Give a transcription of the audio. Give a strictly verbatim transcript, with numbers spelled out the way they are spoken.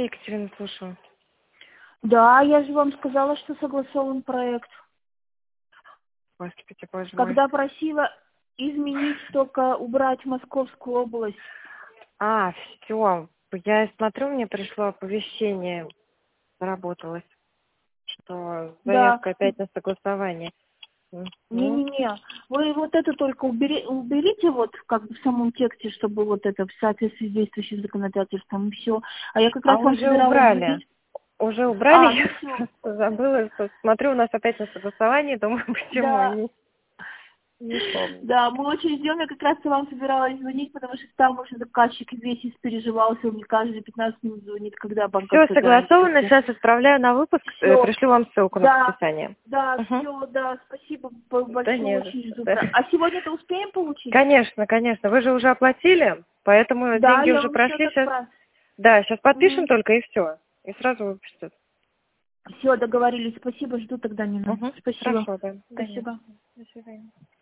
Екатерина, слушаю. Да, я же вам сказала, что согласован проект. Господи, боже мой. Когда просила изменить, только убрать Московскую область. А, все. Я смотрю, мне пришло оповещение, заработалось, что Да. заявка опять на согласование. Мгм. Не-не-не, вы вот это только убери, уберите вот как бы в самом тексте, чтобы вот это в соответствии с действующим законодательством, и все. А я как А раз вам уже собиралась убрали. звонить. Уже А, убрали, ну я все. просто забыла, что смотрю, у нас опять на согласование, думаю, почему Да. они не помню. Да, мы очень ждем, я как раз и вам собиралась звонить, потому что там уже заказчик весь испереживался, он мне каждые пятнадцать минут звонит, когда Все банковская согласовано, гарантия. сейчас отправляю на выпуск, э, Все. пришлю вам ссылку на Да, подписание. да, Угу. все, да, спасибо б- Да большое, не за очень что, жду. да. А сегодня-то успеем получить? Конечно, конечно, вы же уже оплатили, поэтому Да, деньги я уже вам счет прошли, сейчас, отправила. да, сейчас подпишем только и все, и сразу выпустят. Все, договорились. Спасибо, жду тогда, Нина. Угу. Спасибо. Хорошо, да. Да нет. Спасибо. До свидания.